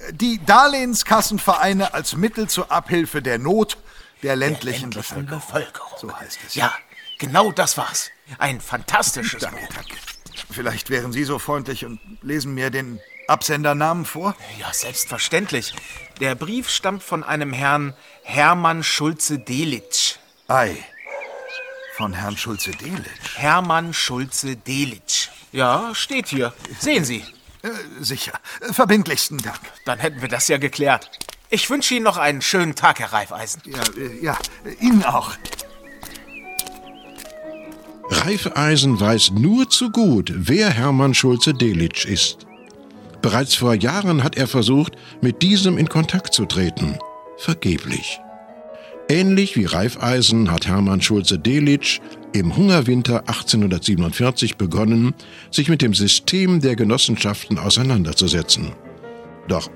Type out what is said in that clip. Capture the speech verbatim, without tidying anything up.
Die Darlehenskassenvereine als Mittel zur Abhilfe der Not der ländlichen, der ländlichen Bevölkerung. Bevölkerung. So heißt es. Ja, genau das war's. Ein fantastisches Danke, Buch. danke. Vielleicht wären Sie so freundlich und lesen mir den Absendernamen vor? Ja, selbstverständlich. Der Brief stammt von einem Herrn Hermann Schulze-Delitzsch. Ei, von Herrn Schulze-Delitzsch. Hermann Schulze-Delitzsch. Ja, steht hier. Sehen Sie. Äh, sicher. Verbindlichsten Dank. Dann hätten wir das ja geklärt. Ich wünsche Ihnen noch einen schönen Tag, Herr Reifeisen. Ja, äh, ja, Ihnen auch. Reifeisen weiß nur zu gut, wer Hermann Schulze-Delitzsch ist. Bereits vor Jahren hat er versucht, mit diesem in Kontakt zu treten. Vergeblich. Ähnlich wie Reifeisen hat Hermann Schulze-Delitzsch im Hungerwinter achtzehnhundertsiebenundvierzig begonnen, sich mit dem System der Genossenschaften auseinanderzusetzen. Doch